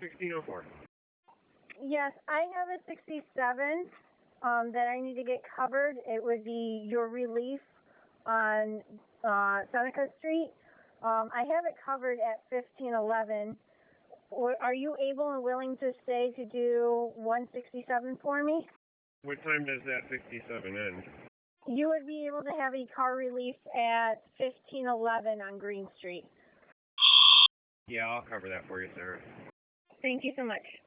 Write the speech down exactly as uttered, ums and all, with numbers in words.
sixteen oh four. Yes, I have a sixty-seven um, that I need to get covered. It would be your relief on uh, Seneca Street. Um, I have it covered at fifteen eleven. Are you able and willing to stay to do one sixty-seven for me? What time does that sixty-seven end? You would be able to have a car relief at fifteen eleven on Green Street. Yeah, I'll cover that for you, sir. Thank you so much.